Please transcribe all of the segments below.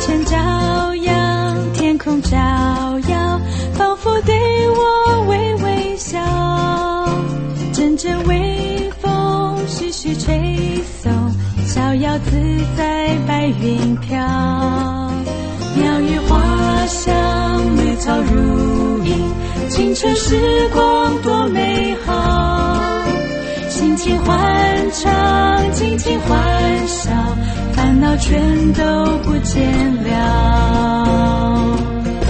晨照耀，天空照耀，仿佛对我微微笑。阵阵微风徐徐吹送，逍遥自在白云飘。鸟语花香，绿草如茵，青春时光多美好。心情欢畅，尽情欢笑，烦恼全都不见了。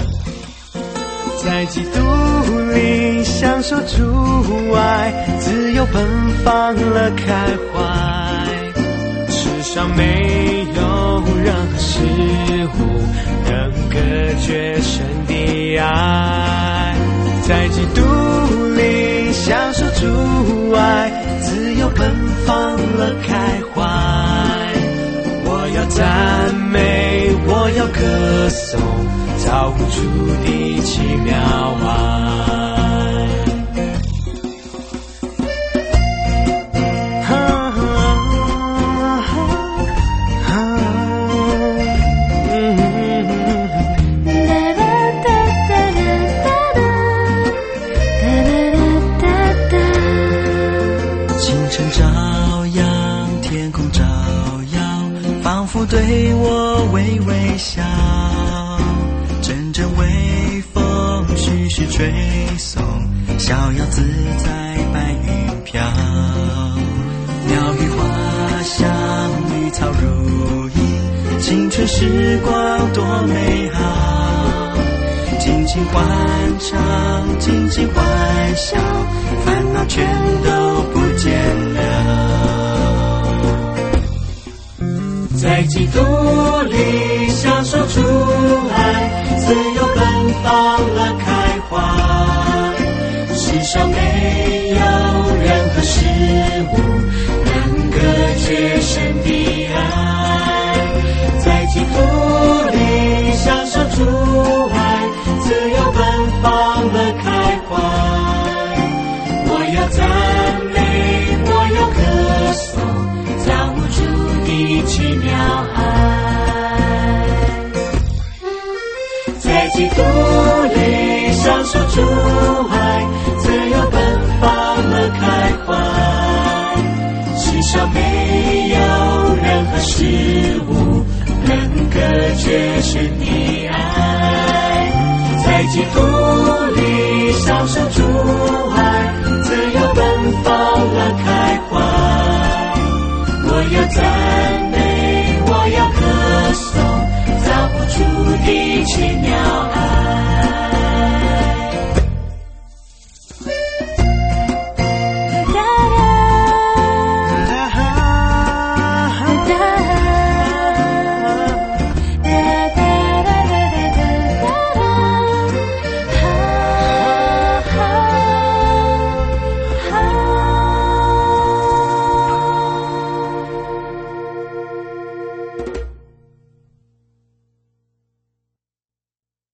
在基督里享受主爱，自由奔放了开怀。世上没有任何事物能隔绝神的爱。在基督里享受主爱，自由奔放了开怀。我要赞美，我要歌颂，造物主的奇妙爱。对我微微笑，阵阵微风徐徐吹送，逍遥自在白云飘。鸟语花香，绿草如茵，青春时光多美好。尽情欢唱，尽情欢笑，烦恼全都不见了。在基督里享受主爱，自由奔放了开怀。世上没有任何事物能隔绝神的爱。在基督里享受主爱，自由奔放了开怀。我要赞美，我要歌颂，造物主的奇妙爱。在基督里享受主爱，自由奔放了开怀。世上没有任何事物